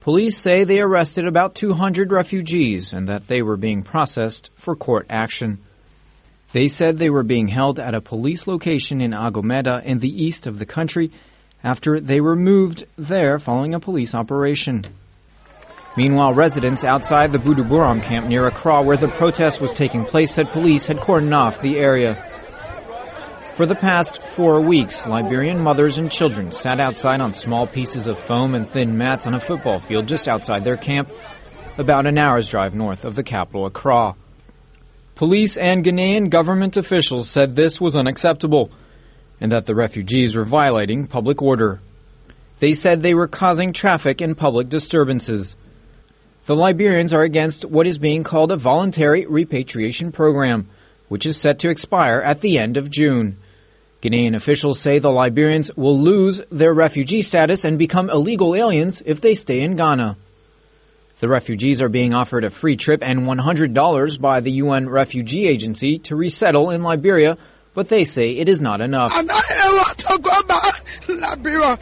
Police say they arrested about 200 refugees and that they were being processed for court action. They said they were being held at a police location in Agomeda in the east of the country after they were moved there following a police operation. Meanwhile, residents outside the Buduburam camp near Accra, where the protest was taking place, said police had cordoned off the area. For the past 4 weeks, Liberian mothers and children sat outside on small pieces of foam and thin mats on a football field just outside their camp, about an hour's drive north of the capital, Accra. Police and Ghanaian government officials said this was unacceptable and that the refugees were violating public order. They said they were causing traffic and public disturbances. The Liberians are against what is being called a voluntary repatriation program, which is set to expire at the end of June. Ghanaian officials say the Liberians will lose their refugee status and become illegal aliens if they stay in Ghana. The refugees are being offered a free trip and $100 by the UN Refugee Agency to resettle in Liberia, but they say it is not enough. I'm not able to go back to Liberia.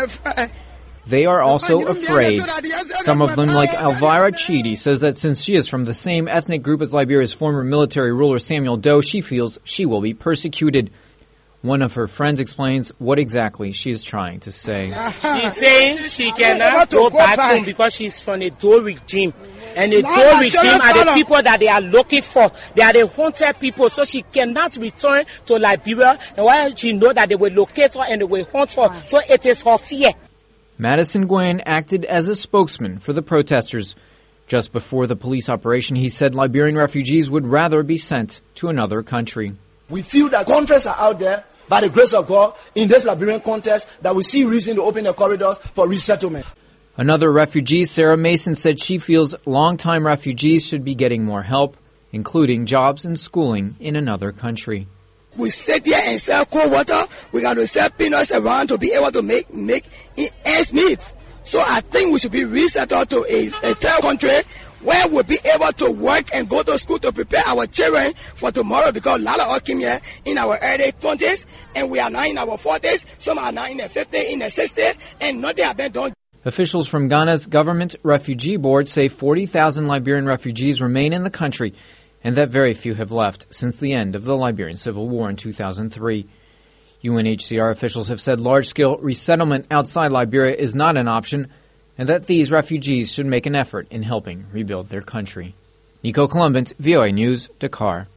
They are also afraid. Some of them, like Elvira Chidi, says that since she is from the same ethnic group as Liberia's former military ruler Samuel Doe, she feels she will be persecuted. One of her friends explains what exactly she is trying to say. She's saying she cannot go back home because she's from the Doe regime. And the Doe regime are the people that they are looking for. They are the hunted people, so she cannot return to Liberia. And while she knows that they will locate her and they will hunt her, so it is her fear. Madison Gwen acted as a spokesman for the protesters. Just before the police operation, he said Liberian refugees would rather be sent to another country. We feel that contracts are out there, by the grace of God, in this Liberian context, that we see reason to open the corridors for resettlement. Another refugee, Sarah Mason, said she feels long-time refugees should be getting more help, including jobs and schooling in another country. We sit here and sell cold water. We got to sell peanuts around to be able to make ends meet. So I think we should be resettled to a third country where we'll be able to work and go to school to prepare our children for tomorrow, because a lot of us came here in our early 20s and we are now in our 40s. Some are now in their 50s, in their 60s, and nothing has been done. Officials from Ghana's Government Refugee Board say 40,000 Liberian refugees remain in the country and that very few have left since the end of the Liberian Civil War in 2003. UNHCR officials have said large-scale resettlement outside Liberia is not an option and that these refugees should make an effort in helping rebuild their country. Nico Columbus, VOA News, Dakar.